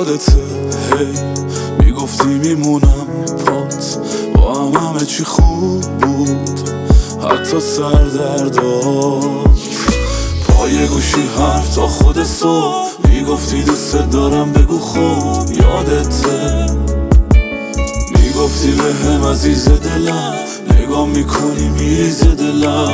یادته هی میگفتی میمونم پات، با همه چی خوب بود حتی سردردات. پای گوشی حرف تا خود صبح میگفتی دوست دارم بگو خوب. یادته میگفتی به هم عزیز دلم، نگاه میکنی میریزه دلم.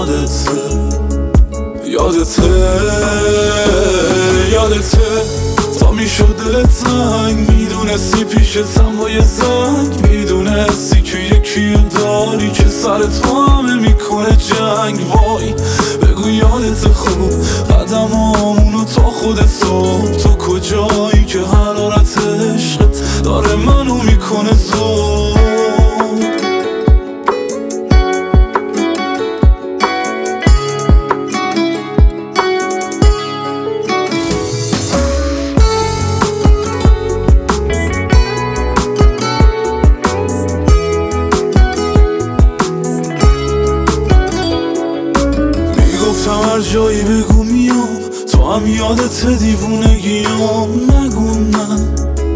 یادته تا میشد دلت تنگ، میدونستی پیشتم با یه زنگ، میدونستی که یکی داری که سرت با همه میکنه جنگ. وای بگو یادت خوب قدمامونو تا خود صبح، تو کجایی که حرارت عشقت داره منو میکنه زود. هر جایی بگو میام، تو هم یادت دیوونگیام. نگو نه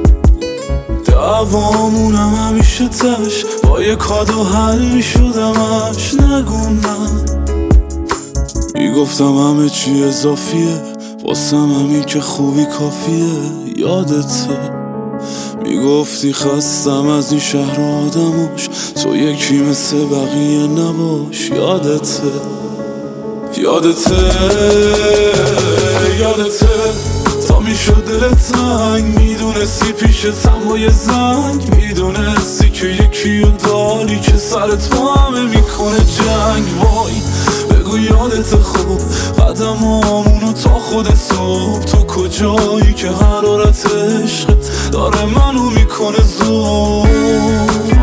دعوامونم همیشه تش با یه کادو حل میشدمش. نگو نه میگفتم همه چی اضافیه، واسم همین که خوبی کافیه. یادته میگفتی خستم از این شهر و آدماش، تو یکی مثل بقیه نباش. یادته تا میشد دلت تنگ، میدونستی پیشتم با یه زنگ، میدونستی که یکی داری که سرت با همه میکنه جنگ. وای بگو یادت خوب قدمامونو تا خود صبح، تو کجایی که حرارت عشقت داره منو میکنه زود.